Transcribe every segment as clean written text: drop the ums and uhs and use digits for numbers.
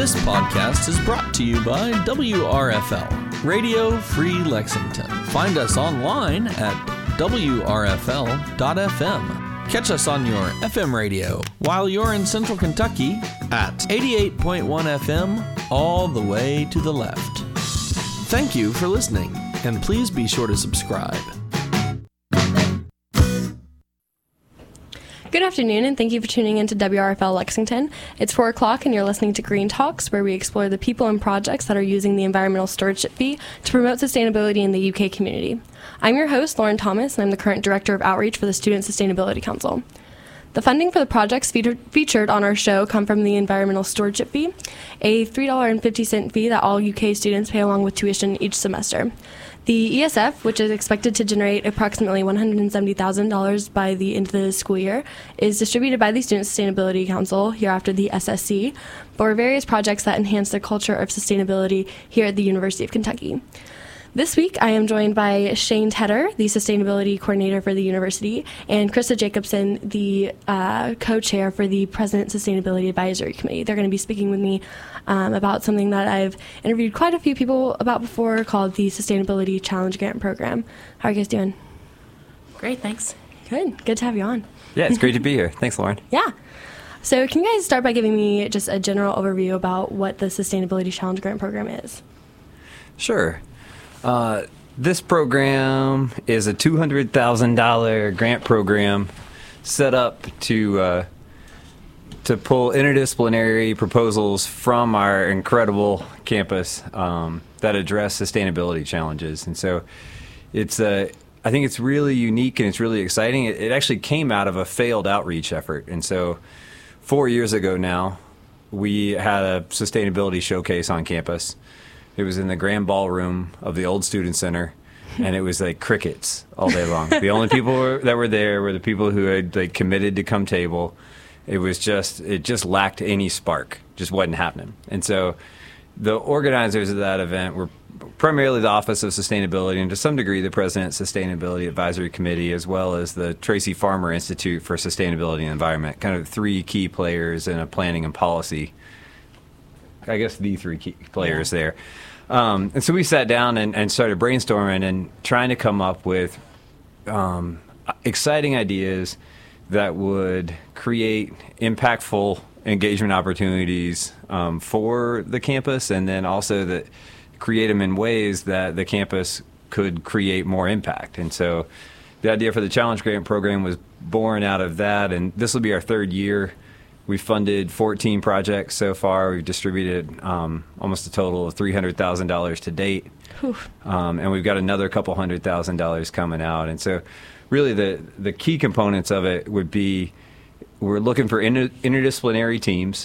This podcast is brought to you by WRFL, Radio Free Lexington. Find us online at WRFL.FM. Catch us on your FM radio while you're in Central Kentucky at 88.1 FM, all the way to the left. Thank you for listening, and please be sure to subscribe. Good afternoon, and thank you for tuning in to WRFL Lexington. It's 4 o'clock, and you're listening to Green Talks, where we explore the people and projects that are using the environmental stewardship fee to promote sustainability in the UK community. I'm your host, Lauren Thomas, and I'm the current Director of Outreach for the Student Sustainability Council. The funding for the projects featured on our show come from the Environmental Stewardship Fee, a $3.50 fee that all UK students pay along with tuition each semester. The ESF, which is expected to generate approximately $170,000 by the end of the school year, is distributed by the Student Sustainability Council, hereafter the SSC, for various projects that enhance the culture of sustainability here at the University of Kentucky. This week, I am joined by Shane Tedder, the Sustainability Coordinator for the University, and Krista Jacobson, the co-chair for the President Sustainability Advisory Committee. They're going to be speaking with me about something that I've interviewed quite a few people about before, called the Sustainability Challenge Grant Program. How are you guys doing? Great, thanks. Good to have you on. Yeah, it's great to be here. Thanks, Lauren. Yeah. So can you guys start by giving me just a general overview about what the Sustainability Challenge Grant Program is? Sure. This program is a $200,000 grant program set up to pull interdisciplinary proposals from our incredible campus that address sustainability challenges. And so I think it's really unique and it's really exciting. It actually came out of a failed outreach effort. And so 4 years ago now, we had a sustainability showcase on campus. It was in the grand ballroom of the old student center, and it was like crickets all day long. The only people that were there were the people who had committed to come table. It just lacked any spark, just wasn't happening. And so the organizers of that event were primarily the Office of Sustainability and to some degree the President Sustainability Advisory Committee, as well as the Tracy Farmer Institute for Sustainability and Environment, kind of three key players in a planning and policy. I guess the three key players there. And so we sat down and started brainstorming and trying to come up with exciting ideas that would create impactful engagement opportunities for the campus, and then also that create them in ways that the campus could create more impact. And so the idea for the Challenge Grant Program was born out of that, and this will be our third year. We funded 14 projects so far. We've distributed almost a total of $300,000 to date. And we've got another couple $100,000 coming out. And so really the key components of it would be we're looking for interdisciplinary teams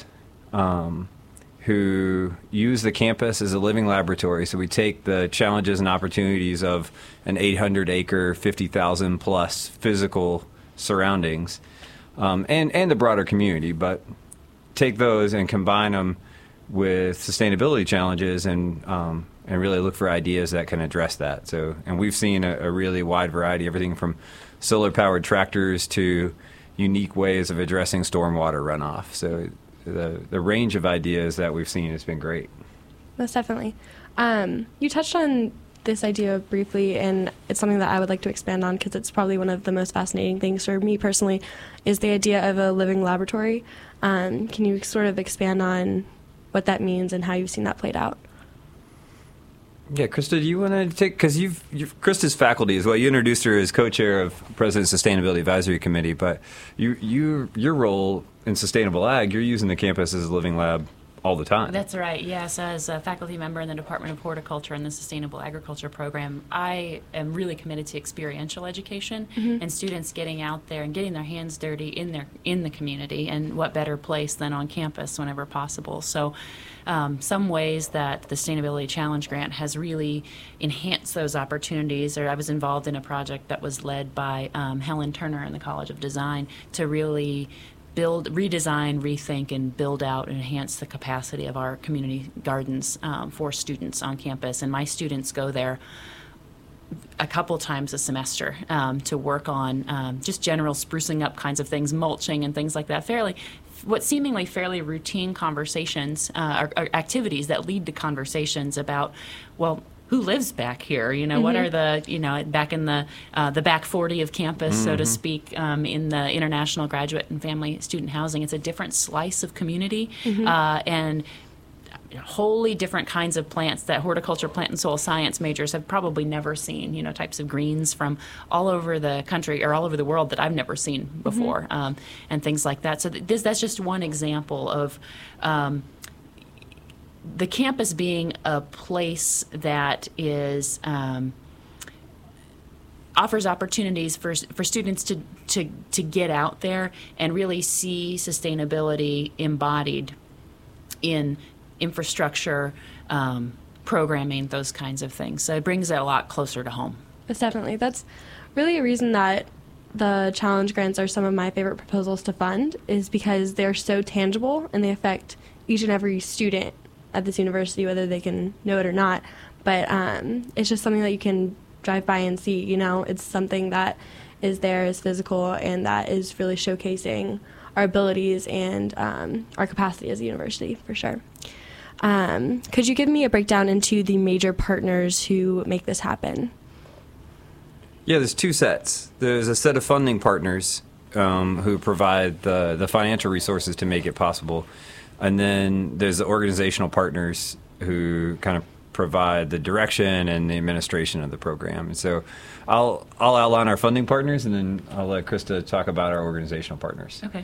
who use the campus as a living laboratory. So we take the challenges and opportunities of an 800-acre, 50,000-plus physical surroundings, and the broader community, but take those and combine them with sustainability challenges and really look for ideas that can address that. So, and we've seen a really wide variety, everything from solar-powered tractors to unique ways of addressing stormwater runoff. So the range of ideas that we've seen has been great. Most definitely. You touched on this idea briefly, and it's something that I would like to expand on because it's probably one of the most fascinating things for me personally, is the idea of a living laboratory. Can you sort of expand on what that means and how you've seen that played out? Yeah, Krista, do you want to take, because Krista's faculty as well. You introduced her as co-chair of President Sustainability Advisory Committee, but your role in Sustainable Ag, you're using the campus as a living lab all the time. That's right, yes. As a faculty member in the Department of Horticulture and the Sustainable Agriculture Program, I am really committed to experiential education and students getting out there and getting their hands dirty in the community, and what better place than on campus whenever possible. So some ways that the Sustainability Challenge Grant has really enhanced those opportunities, or I was involved in a project that was led by Helen Turner in the College of Design to really redesign, rethink, and build out and enhance the capacity of our community gardens for students on campus. And my students go there a couple times a semester to work on just general sprucing up kinds of things, mulching and things like that. What seemingly fairly routine conversations or activities that lead to conversations about, well, who lives back here? What are the, back in the back 40 of campus, so to speak, in the international graduate and family student housing. It's a different slice of community and wholly different kinds of plants that horticulture, plant and soil science majors have probably never seen, types of greens from all over the country or all over the world that I've never seen before, and things like that. So that's just one example of the campus being a place that is offers opportunities for students to get out there and really see sustainability embodied in infrastructure, programming, those kinds of things. So it brings it a lot closer to home. That's really a reason that the challenge grants are some of my favorite proposals to fund, is because they're so tangible and they affect each and every student at this university, whether they can know it or not. But it's just something that you can drive by and see. It's something that is there, is physical, and that is really showcasing our abilities and our capacity as a university, for sure. Could you give me a breakdown into the major partners who make this happen? Yeah, there's two sets. There's a set of funding partners who provide the financial resources to make it possible. And then there's the organizational partners who kind of provide the direction and the administration of the program. And so I'll outline our funding partners, and then I'll let Krista talk about our organizational partners. Okay.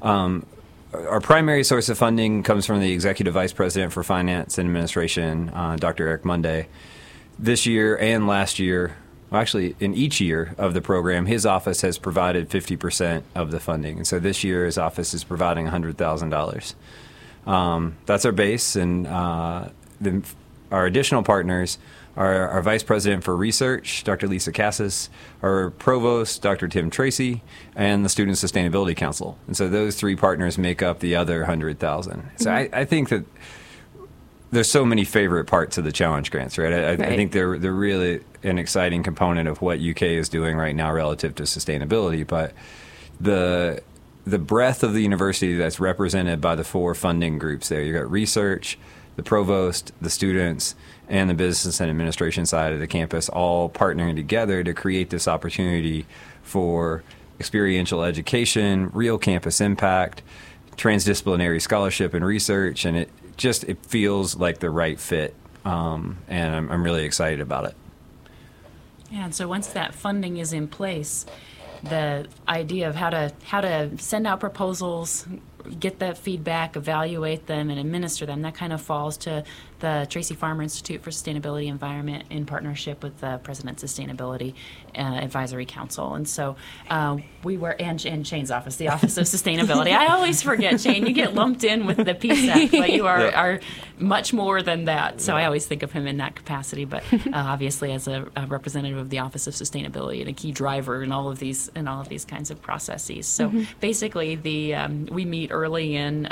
Our primary source of funding comes from the Executive Vice President for Finance and Administration, Dr. Eric Monday. This year and last year, well, actually in each year of the program, his office has provided 50% of the funding. And so this year his office is providing $100,000. That's our base, and our additional partners are our Vice President for Research, Dr. Lisa Cassis, our Provost, Dr. Tim Tracy, and the Student Sustainability Council. And so those three partners make up the other $100,000. So I think that there's so many favorite parts of the challenge grants, right? I think they're really an exciting component of what UK is doing right now relative to sustainability, but the breadth of the university that's represented by the four funding groups there. You've got research, the provost, the students, and the business and administration side of the campus all partnering together to create this opportunity for experiential education, real campus impact, transdisciplinary scholarship and research, and it feels like the right fit, and I'm really excited about it. Yeah, and so once that funding is in place, the idea of how to send out proposals, get that feedback, evaluate them, and administer them, that kind of falls to the Tracy Farmer Institute for Sustainability Environment in partnership with the President's Sustainability Advisory Council. And so we were, and Shane's office, the Office of Sustainability. I always forget, Shane, you get lumped in with the PSAC, but you are much more than that. So I always think of him in that capacity, but obviously as a representative of the Office of Sustainability and a key driver in all of these kinds of processes. So basically we meet early in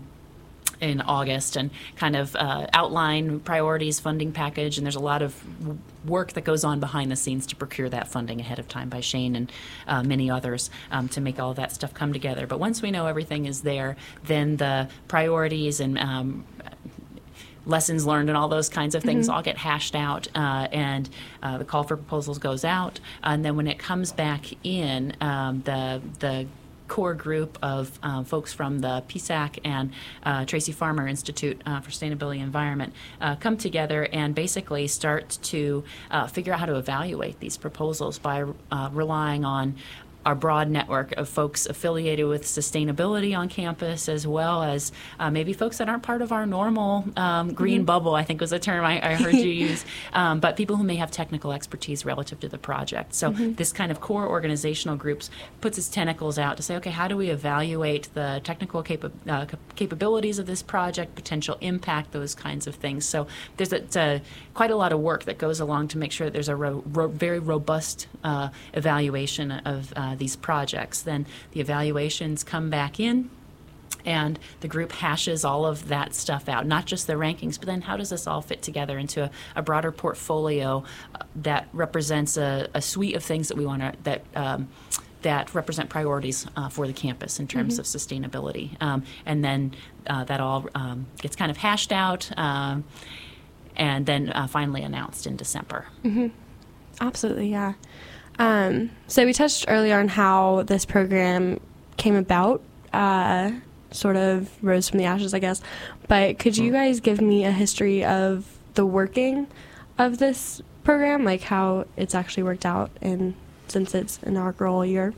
August and kind of outline priorities, funding package, and there's a lot of work that goes on behind the scenes to procure that funding ahead of time by Shane and many others to make all of that stuff come together. But once we know everything is there, then the priorities and lessons learned and all those kinds of things all get hashed out, and the call for proposals goes out, and then when it comes back in, the core group of folks from the PSAC and Tracy Farmer Institute for Sustainability and Environment come together and basically start to figure out how to evaluate these proposals by relying on our broad network of folks affiliated with sustainability on campus, as well as maybe folks that aren't part of our normal green bubble, I think was a term I heard you use, but people who may have technical expertise relative to the project. So this kind of core organizational groups puts its tentacles out to say, okay, how do we evaluate the technical capabilities of this project, potential impact, those kinds of things. So there's quite a lot of work that goes along to make sure that there's a very robust evaluation of these projects. Then the evaluations come back in, And the group hashes all of that stuff out, not just the rankings, but then how does this all fit together into a broader portfolio that represents a suite of things that we want to, that represent priorities for the campus in terms of sustainability. And then that all gets kind of hashed out and then finally announced in December. Absolutely, yeah. So we touched earlier on how this program came about, sort of rose from the ashes, I guess. But could you guys give me a history of the working of this program, like how it's actually worked out since its inaugural year?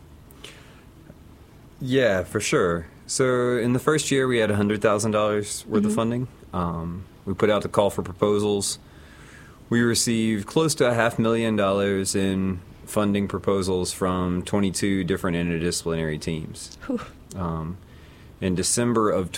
Yeah, for sure. So in the first year, we had $100,000 worth of funding. We put out the call for proposals. We received close to $500,000 in funding proposals from 22 different interdisciplinary teams. In December of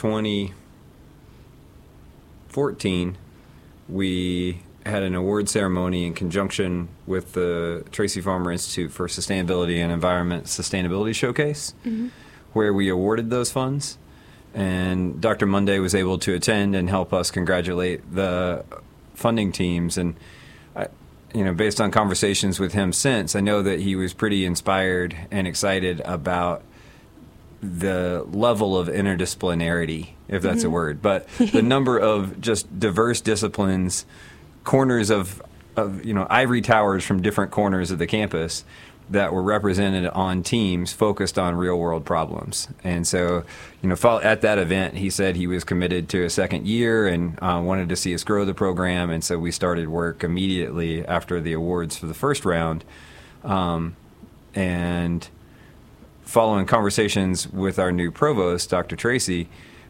2014, we had an award ceremony in conjunction with the Tracy Farmer Institute for Sustainability and Environment Sustainability Showcase, where we awarded those funds. And Dr. Monday was able to attend and help us congratulate the funding teams. And based on conversations with him since, I know that he was pretty inspired and excited about the level of interdisciplinarity, if that's a word, but the number of just diverse disciplines, corners of ivory towers from different corners of the campus that were represented on teams focused on real world problems. And so, at that event, he said he was committed to a second year and wanted to see us grow the program. And so we started work immediately after the awards for the first round. And following conversations with our new provost, Dr. Tracy,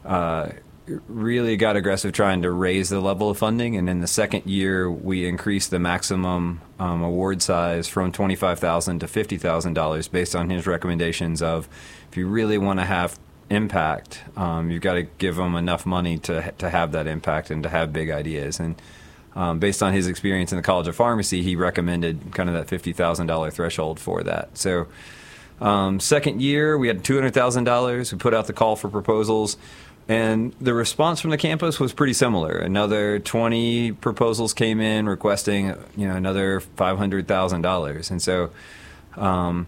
really got aggressive trying to raise the level of funding. And in the second year, we increased the maximum award size from $25,000 to $50,000 based on his recommendations of, if you really want to have impact, you've got to give them enough money to have that impact and to have big ideas. And based on his experience in the College of Pharmacy, he recommended kind of that $50,000 threshold for that. So second year, we had $200,000. We put out the call for proposals. And the response from the campus was pretty similar. Another 20 proposals came in requesting, another $500,000. And so, on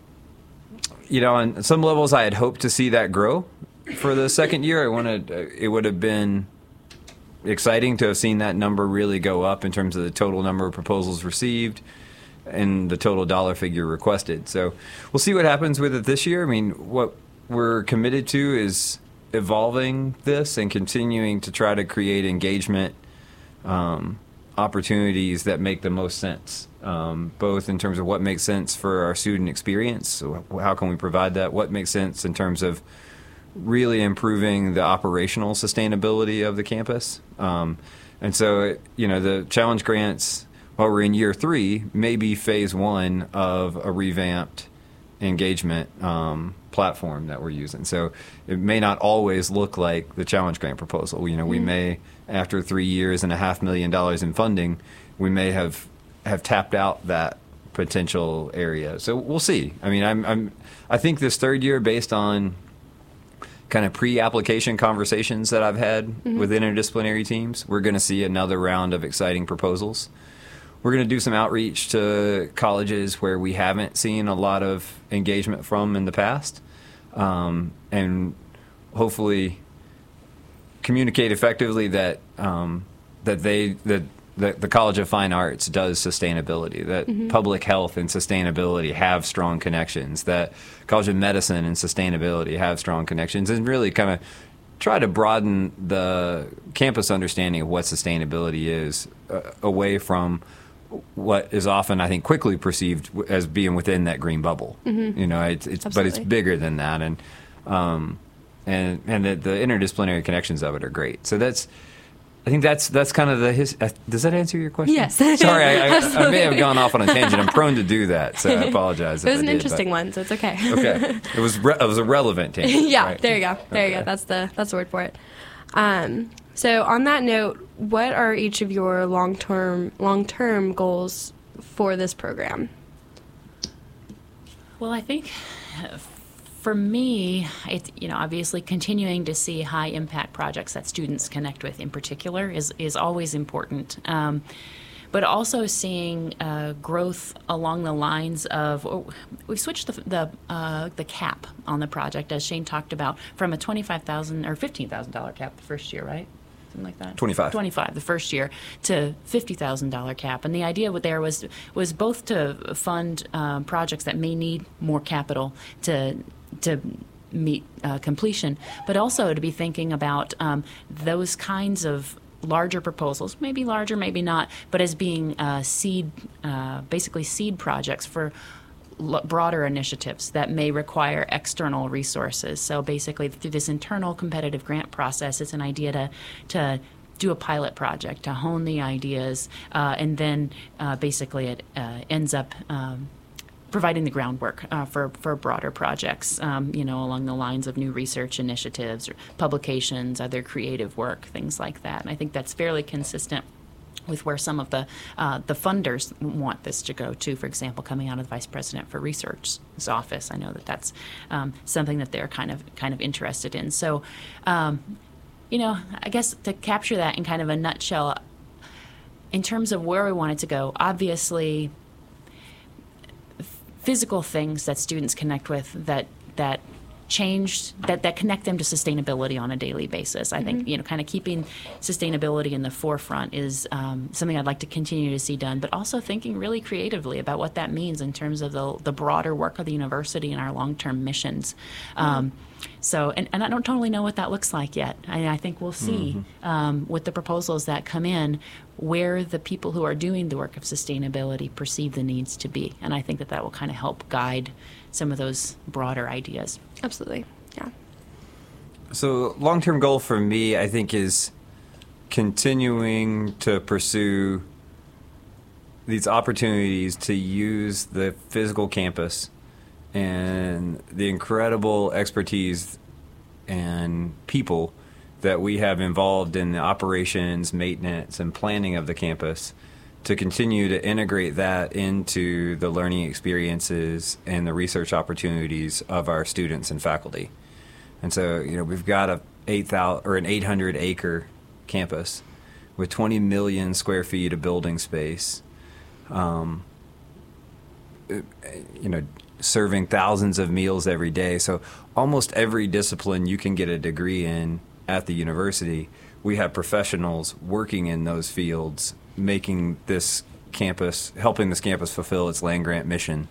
some levels, I had hoped to see that grow. For the second year, it would have been exciting to have seen that number really go up in terms of the total number of proposals received and the total dollar figure requested. So we'll see what happens with it this year. I mean, what we're committed to is evolving this and continuing to try to create engagement opportunities that make the most sense, both in terms of what makes sense for our student experience, so how can we provide that, what makes sense in terms of really improving the operational sustainability of the campus. And so, the challenge grants, while we're in year 3, may be phase 1 of a revamped engagement platform that we're using. So it may not always look like the challenge grant proposal. We may, after 3 years and $500,000 in funding, we may have tapped out that potential area. So we'll see. I mean, I think this third year, based on kind of pre-application conversations that I've had with interdisciplinary teams, we're going to see another round of exciting proposals. We're going to do some outreach to colleges where we haven't seen a lot of engagement from in the past, and hopefully communicate effectively that the College of Fine Arts does sustainability, that public health and sustainability have strong connections, that College of Medicine and sustainability have strong connections, and really kind of try to broaden the campus understanding of what sustainability is away from what is often, I think, quickly perceived as being within that green bubble. But it's bigger than that, and the interdisciplinary connections of it are great. So I think that's kind of does that answer your question? Yes. Sorry, I may have gone off on a tangent. I'm prone to do that, so I apologize. It was an interesting one, so it's okay. Okay, it was a relevant tangent. Yeah, right? There you go. There you go. That's the word for it. So on that note, what are each of your long-term goals for this program? Well, I think For me, it's, obviously continuing to see high impact projects that students connect with in particular is always important. But also seeing growth along the lines of, we've switched the cap on the project, as Shane talked about, from a $25,000 or $15,000 cap the first year, right? Something like that. 25 the first year to $50,000 cap, and the idea there was both to fund projects that may need more capital to meet completion, but also to be thinking about those kinds of larger proposals, maybe larger, maybe not, but as being basically seed projects for broader initiatives that may require external resources. So basically, through this internal competitive grant process, it's an idea to do a pilot project, to hone the ideas, and then basically it ends up providing the groundwork for broader projects, along the lines of new research initiatives or publications, other creative work, things like that. And I think that's fairly consistent with where some of the funders want this to go to. For example, coming out of the Vice President for Research's office, I know that's something that they're kind of interested in. So, I guess to capture that in kind of a nutshell, in terms of where we want it to go, obviously, physical things that students connect with that change, that connect them to sustainability on a daily basis. I think, kind of keeping sustainability in the forefront is something I'd like to continue to see done, but also thinking really creatively about what that means in terms of the broader work of the university and our long-term missions. So, and I don't totally know what that looks like yet. I think we'll see with the proposals that come in where the people who are doing the work of sustainability perceive the needs to be. And I think that will kind of help guide some of those broader ideas. Absolutely, yeah. So long-term goal for me, I think, is continuing to pursue these opportunities to use the physical campus and the incredible expertise and people that we have involved in the operations, maintenance, and planning of the campus to continue to integrate that into the learning experiences and the research opportunities of our students and faculty. And so, we've got an 800-acre campus with 20 million square feet of building space, serving thousands of meals every day. So almost every discipline you can get a degree in at the university, we have professionals working in those fields, making this campus, helping this campus fulfill its land-grant mission.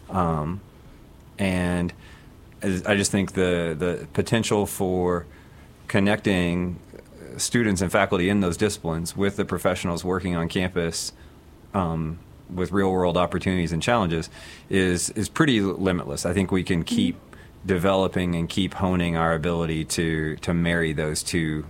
And I just think the potential for connecting students and faculty in those disciplines with the professionals working on campus with real-world opportunities and challenges is pretty limitless. I think we can keep developing and keep honing our ability to marry those two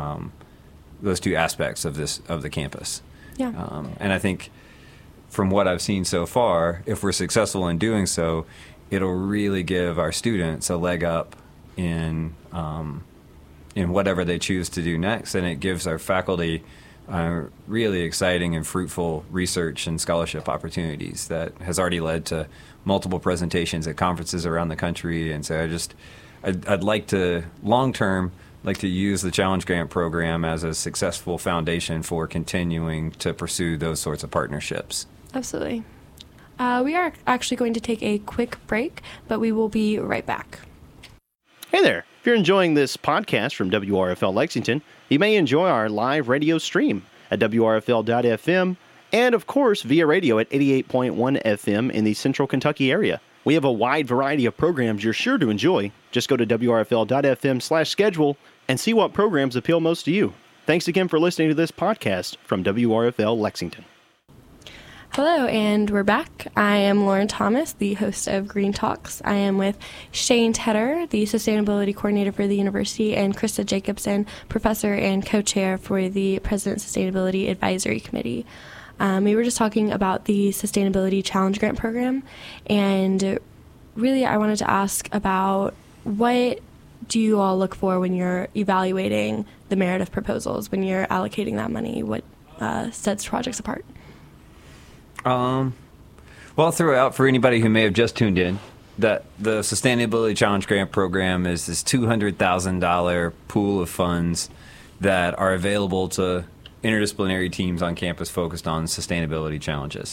aspects of the campus. Yeah. And I think from what I've seen so far, if we're successful in doing so, it'll really give our students a leg up in whatever they choose to do next, and it gives our faculty really exciting and fruitful research and scholarship opportunities that has already led to multiple presentations at conferences around the country. And so I'd like to, long-term, use the Challenge Grant program as a successful foundation for continuing to pursue those sorts of partnerships. Absolutely. We are actually going to take a quick break, but we will be right back. Hey there. If you're enjoying this podcast from WRFL Lexington, you may enjoy our live radio stream at WRFL.FM and, of course, via radio at 88.1 FM in the Central Kentucky area. We have a wide variety of programs you're sure to enjoy. Just go to WRFL.FM/schedule and see what programs appeal most to you. Thanks again for listening to this podcast from WRFL Lexington. Hello, and we're back. I am Lauren Thomas, the host of Green Talks. I am with Shane Tedder, the Sustainability Coordinator for the University, and Krista Jacobson, Professor and Co-Chair for the President's Sustainability Advisory Committee. We were just talking about the Sustainability Challenge Grant Program, and really I wanted to ask about what do you all look for when you're evaluating the merit of proposals, when you're allocating that money? What sets projects apart? Well, I'll throw it out for anybody who may have just tuned in. that the Sustainability Challenge Grant Program is this $200,000 pool of funds that are available to interdisciplinary teams on campus focused on sustainability challenges.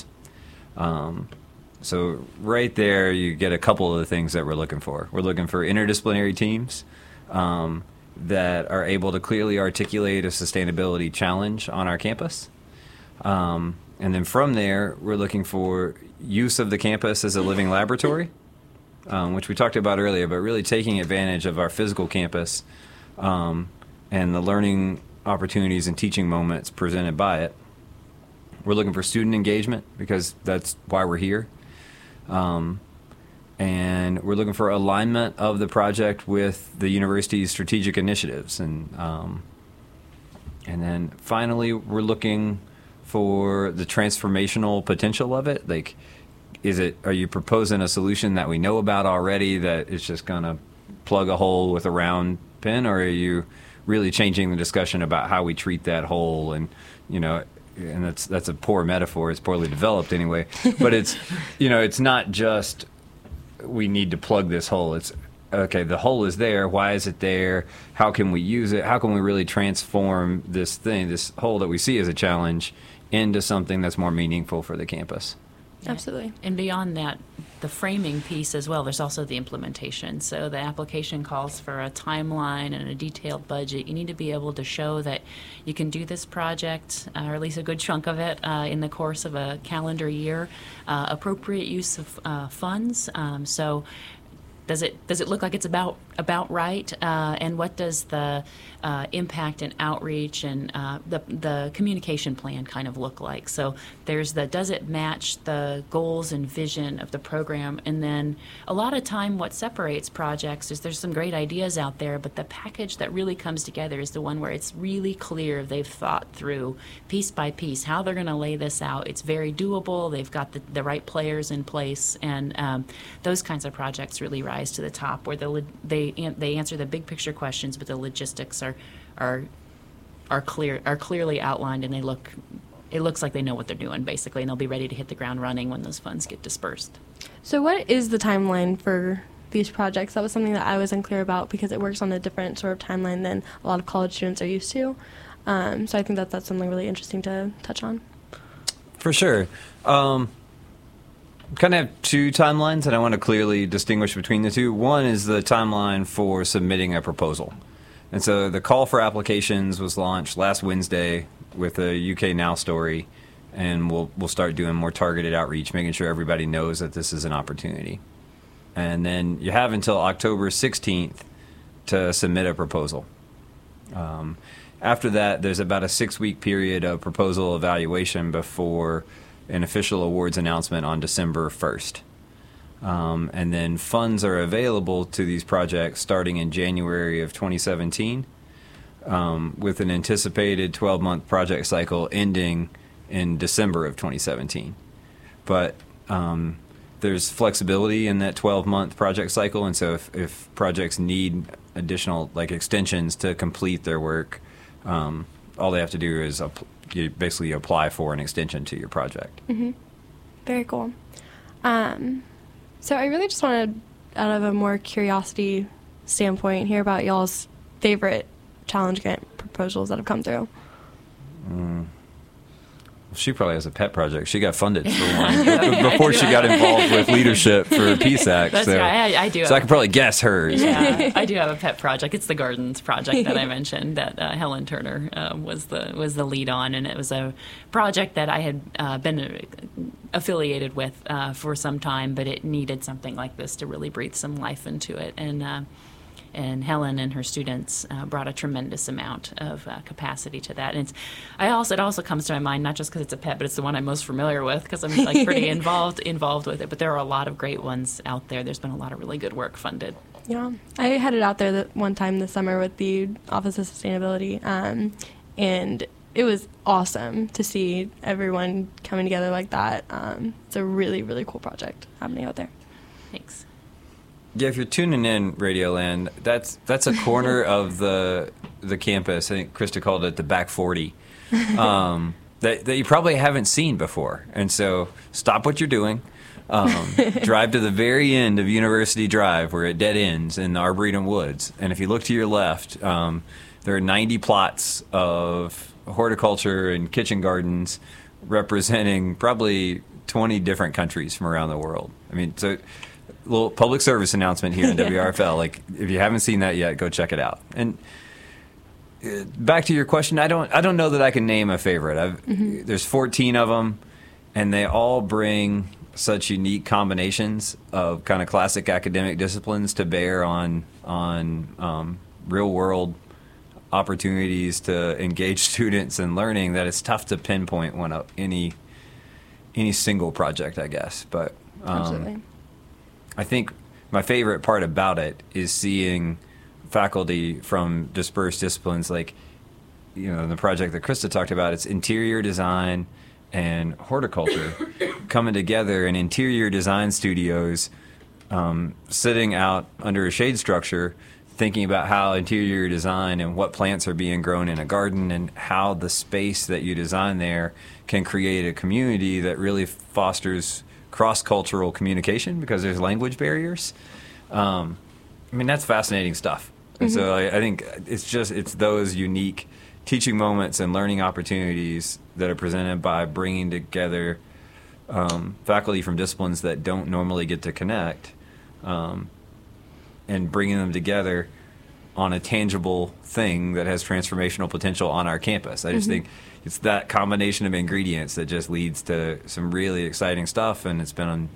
So right there, you get a couple of the things that we're looking for. We're looking for interdisciplinary teams that are able to clearly articulate a sustainability challenge on our campus. And then from there, we're looking for use of the campus as a living laboratory, which we talked about earlier, but really taking advantage of our physical campus and the learning opportunities and teaching moments presented by it. We're looking for student engagement because that's why we're here. And we're looking for alignment of the project with the university's strategic initiatives. And then finally, we're looking for the transformational potential of it. Like, are you proposing a solution that we know about already that is just going to plug a hole with a round pin, or are you really changing the discussion about how we treat that hole? And, and that's a poor metaphor. It's poorly developed anyway. But it's not just we need to plug this hole. It's, okay, the hole is there. Why is it there? How can we use it? How can we really transform this hole that we see as a challenge into something that's more meaningful for the campus? Absolutely. And beyond that, the framing piece as well, there's also the implementation. So the application calls for a timeline and a detailed budget. You need to be able to show that you can do this project, or at least a good chunk of it, in the course of a calendar year. Appropriate use of funds. So does it look like it's about right? And what does the impact and outreach and the communication plan kind of look like? So does it match the goals and vision of the program? And then a lot of time what separates projects is there's some great ideas out there, but the package that really comes together is the one where it's really clear they've thought through piece by piece how they're going to lay this out. It's very doable. They've got the right players in place, and those kinds of projects really rise to the top, where they answer the big picture questions, but the logistics are clearly outlined, and it looks like they know what they're doing basically, and they'll be ready to hit the ground running when those funds get dispersed. So what is the timeline for these projects? That was something that I was unclear about because it works on a different sort of timeline than a lot of college students are used to. So I think that's something really interesting to touch on. For sure. Kind of have two timelines, and I want to clearly distinguish between the two. One is the timeline for submitting a proposal. And so the call for applications was launched last Wednesday with a UK Now story, and we'll start doing more targeted outreach, making sure everybody knows that this is an opportunity. And then you have until October 16th to submit a proposal. After that, there's about a 6-week period of proposal evaluation before an official awards announcement on December 1st. And then funds are available to these projects starting in January of 2017, with an anticipated 12-month project cycle ending in December of 2017. But there's flexibility in that 12-month project cycle, and so if projects need additional extensions to complete their work, all they have to do is you basically apply for an extension to your project. Mm-hmm. Very cool. So I really just wanted, out of a more curiosity standpoint, hear about y'all's favorite challenge grant proposals that have come through. She probably has a pet project. She got funded for one before she got involved with leadership for PSAC. That's right. I do. So I can probably guess hers. Yeah, I do have a pet project. It's the Gardens project that I mentioned that Helen Turner was the lead on, and it was a project that I had been affiliated with for some time, but it needed something like this to really breathe some life into it. And Helen and her students brought a tremendous amount of capacity to that. And it also comes to my mind, not just because it's a pet, but it's the one I'm most familiar with because I'm pretty involved with it. But there are a lot of great ones out there. There's been a lot of really good work funded. Yeah, I headed out there one time this summer with the Office of Sustainability, and it was awesome to see everyone coming together like that. It's a really, really cool project happening out there. Thanks. Yeah, if you're tuning in, Radioland, that's a corner of the campus. I think Krista called it the back 40, that you probably haven't seen before. And so stop what you're doing, Drive to the very end of University Drive where it dead ends in the Arboretum Woods. And if you look to your left, there are 90 plots of horticulture and kitchen gardens representing probably 20 different countries from around the world. I mean, so a little public service announcement here in WRFL. Like, if you haven't seen that yet, go check it out. And back to your question, I don't know that I can name a favorite. There's 14 of them, and they all bring such unique combinations of kind of classic academic disciplines to bear on real world opportunities to engage students in learning that it's tough to pinpoint one up any single project, I guess. But Absolutely. I think my favorite part about it is seeing faculty from dispersed disciplines, like, you know, the project that Krista talked about. It's interior design and horticulture coming together in interior design studios, sitting out under a shade structure, thinking about how interior design and what plants are being grown in a garden and how the space that you design there can create a community that really fosters cross-cultural communication because there's language barriers. I mean, that's fascinating stuff. And so I think it's those unique teaching moments and learning opportunities that are presented by bringing together faculty from disciplines that don't normally get to connect, and bringing them together on a tangible thing that has transformational potential on our campus. I just think it's that combination of ingredients that just leads to some really exciting stuff, and it's been,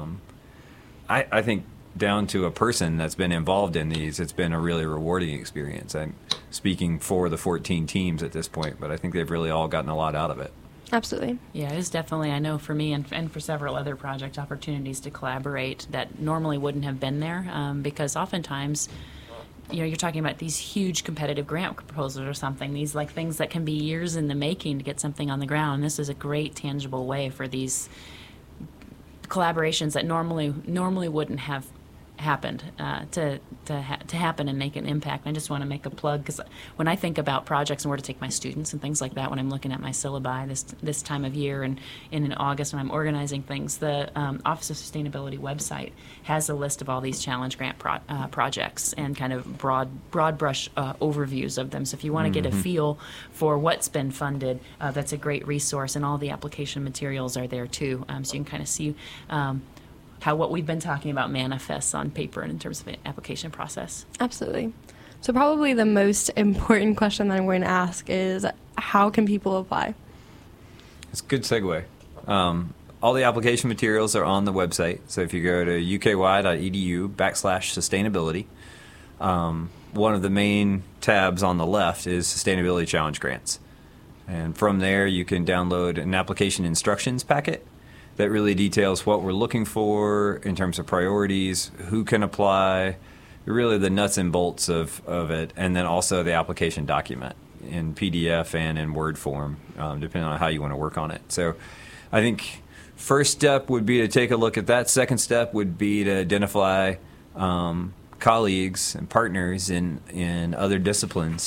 I think, down to a person that's been involved in these, it's been a really rewarding experience. I'm speaking for the 14 teams at this point, but I think they've really all gotten a lot out of it. Absolutely. Yeah, it is definitely, I know for me and for several other project opportunities to collaborate that normally wouldn't have been there, because oftentimes, you know, you're talking about these huge competitive grant proposals or something, these like things that can be years in the making to get something on the ground. This is a great tangible way for these collaborations that normally wouldn't have happened to happen and make an impact. And I just want to make a plug, because when I think about projects and where to take my students and things like that, when I'm looking at my syllabi this time of year and in August when I'm organizing things, the Office of Sustainability website has a list of all these challenge grant projects and kind of broad brush overviews of them. So if you want to get a feel for what's been funded, that's a great resource, and all the application materials are there too, so you can kind of see how what we've been talking about manifests on paper in terms of an application process. Absolutely. So probably the most important question that I'm going to ask is, how can people apply? It's a good segue. All the application materials are on the website. So if you go to uky.edu/sustainability, one of the main tabs on the left is Sustainability Challenge Grants. And from there, you can download an application instructions packet that really details what we're looking for in terms of priorities, who can apply, really the nuts and bolts of it, and then also the application document in PDF and in Word form, depending on how you want to work on it. So I think first step would be to take a look at that. Second step would be to identify colleagues and partners in other disciplines,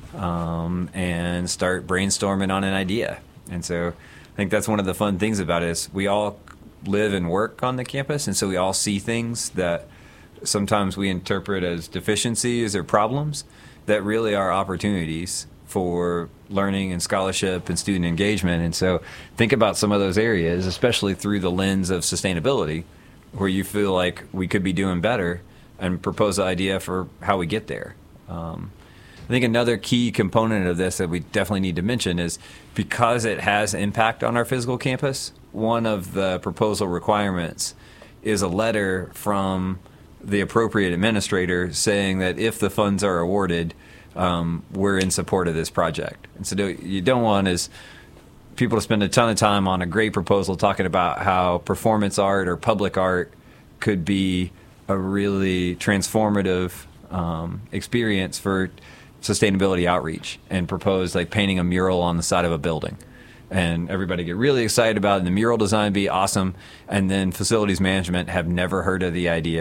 and start brainstorming on an idea. And so I think that's one of the fun things about it is we all live and work on the campus, and so we all see things that sometimes we interpret as deficiencies or problems that really are opportunities for learning and scholarship and student engagement. And so think about some of those areas, especially through the lens of sustainability, where you feel like we could be doing better, and propose an idea for how we get there. I think another key component of this that we definitely need to mention is, because it has impact on our physical campus, one of the proposal requirements is a letter from the appropriate administrator saying that if the funds are awarded, we're in support of this project. And so you don't want is people to spend a ton of time on a great proposal talking about how performance art or public art could be a really transformative experience for sustainability outreach, and propose like painting a mural on the side of a building, and everybody get really excited about it, and the mural design be awesome, and then facilities management have never heard of the idea,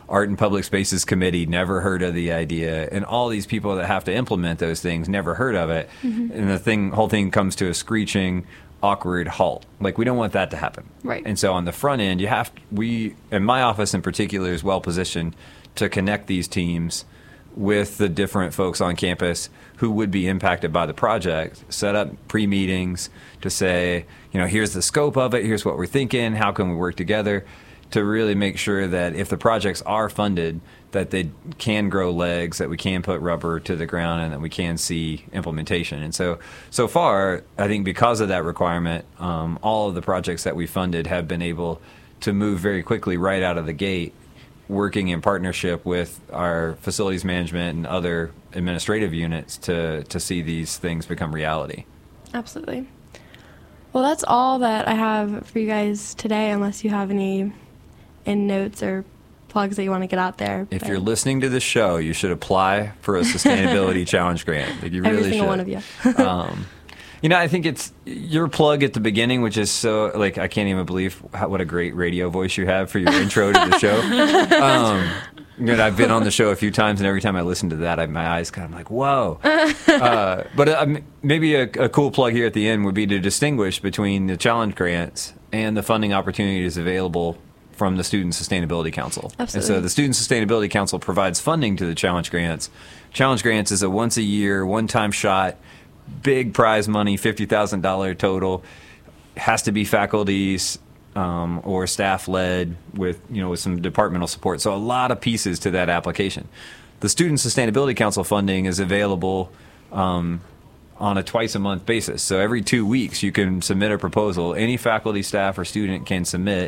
Art and Public Spaces Committee never heard of the idea, and all these people that have to implement those things never heard of it. And the whole thing comes to a screeching, awkward halt. Like, we don't want that to happen. Right. And so on the front end, and my office in particular is well positioned to connect these teams with the different folks on campus who would be impacted by the project, set up pre-meetings to say, here's the scope of it, here's what we're thinking, how can we work together to really make sure that if the projects are funded, that they can grow legs, that we can put rubber to the ground, and that we can see implementation. And so far, I think because of that requirement, all of the projects that we funded have been able to move very quickly right out of the gate, working in partnership with our facilities management and other administrative units to see these things become reality. Absolutely. Well, that's all that I have for you guys today, unless you have any end notes or plugs that you want to get out there. If you're listening to this show, you should apply for a Sustainability Challenge grant. Like, you really every single should. one of you. I think it's your plug at the beginning, which is so, like, I can't even believe what a great radio voice you have for your intro to the show. I've been on the show a few times, and every time I listen to that, my eyes kind of like, whoa. But maybe a cool plug here at the end would be to distinguish between the challenge grants and the funding opportunities available from the Student Sustainability Council. Absolutely. And so the Student Sustainability Council provides funding to the challenge grants. Challenge grants is a once-a-year, one-time shot, big prize money, $50,000 total. Has to be faculties or staff-led with some departmental support. So a lot of pieces to that application. The Student Sustainability Council funding is available on a twice-a-month basis. So every 2 weeks you can submit a proposal. Any faculty, staff, or student can submit.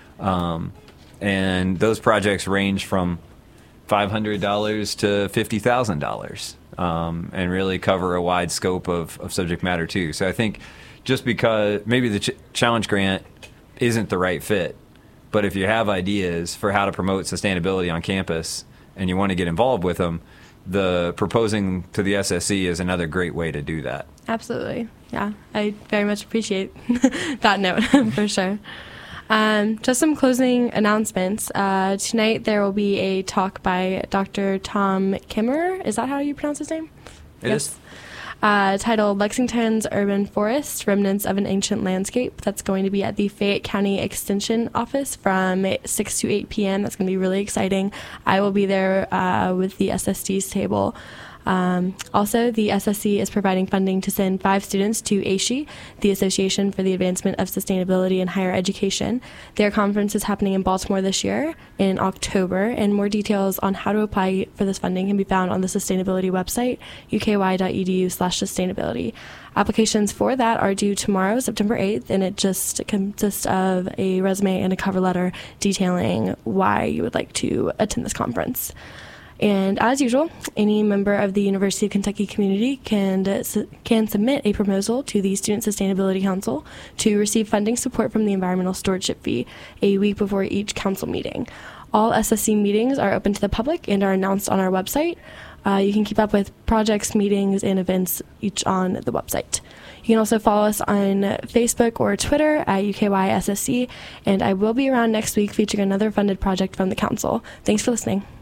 And those projects range from $500 to $50,000 and really cover a wide scope of subject matter too. So I think just because maybe the challenge grant isn't the right fit, but if you have ideas for how to promote sustainability on campus and you want to get involved with them, the proposing to the SSC is another great way to do that. Absolutely. Yeah, I very much appreciate that note for sure. Just some closing announcements. Tonight there will be a talk by Dr. Tom Kimmer. Is that how you pronounce his name? It is. Titled Lexington's Urban Forest, Remnants of an Ancient Landscape. That's going to be at the Fayette County Extension Office from 6 to 8 p.m. That's going to be really exciting. I will be there with the SSD's table. Also, the SSC is providing funding to send 5 students to ASHE, the Association for the Advancement of Sustainability in Higher Education. Their conference is happening in Baltimore this year in October, and more details on how to apply for this funding can be found on the sustainability website, uky.edu/sustainability. Applications for that are due tomorrow, September 8th, and it just consists of a resume and a cover letter detailing why you would like to attend this conference. And as usual, any member of the University of Kentucky community can submit a proposal to the Student Sustainability Council to receive funding support from the Environmental Stewardship Fee a week before each council meeting. All SSC meetings are open to the public and are announced on our website. You can keep up with projects, meetings, and events each on the website. You can also follow us on Facebook or Twitter at UKYSSC, and I will be around next week featuring another funded project from the council. Thanks for listening.